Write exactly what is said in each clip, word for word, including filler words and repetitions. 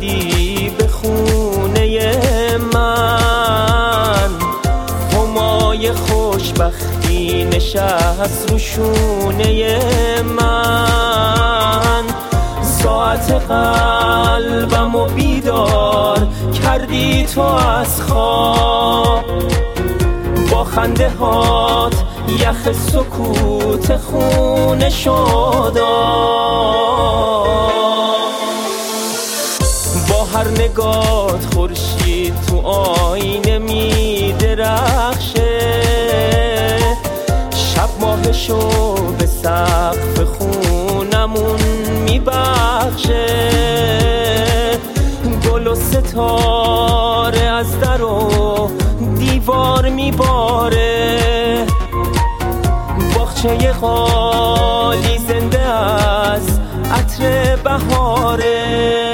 اومدی به خونه من، همای خوشبختی نشست رو شونه من. ساعت قلبم و بیدار کردی تو از خواب، با خنده هات یخ سکوت خونه شد. با هر نگات خورشید تو آینه می درخشه، شب ماهشو به سقف خونمون می بخشه. گل و ستاره از در و دیوار می باره، باغچه خالی زنده از عطر بهاره.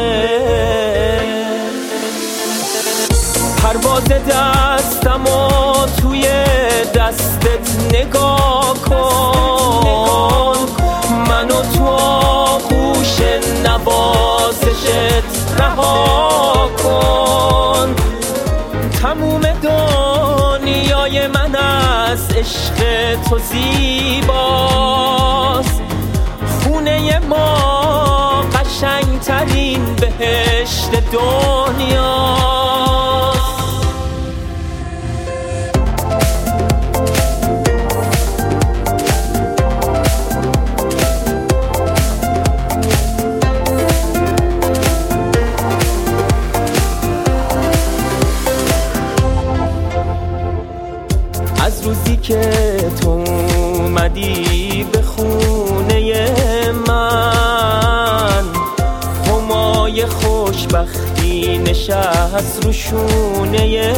پرواز دستم و توی دستت نگاه کن، منو تو آغوش نوازشت رها کن. تموم دنیای من از عشق تو زیباست، خونه ما قشنگترین بهشت دنیاست. از روزی که تو اومدی به خونه من، همای خوشبختی نشست رو شونه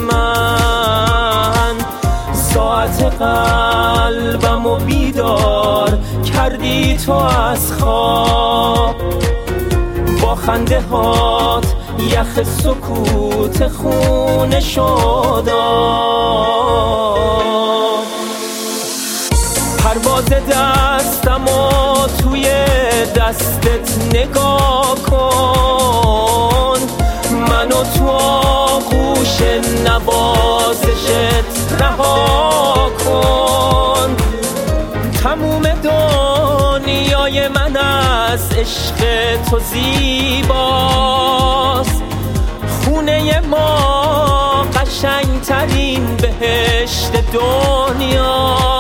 من. ساعت قلبم و بیدار کردی تو از خواب، با خنده هات یخ سکوت خونه شد. پرواز دستم و توی دستت نگاه کن، منو تو آغوش نوازشت رها کن. تموم دنیای من از عشق تو زیباست، خونه ما قشنگترین بهشت دنیا.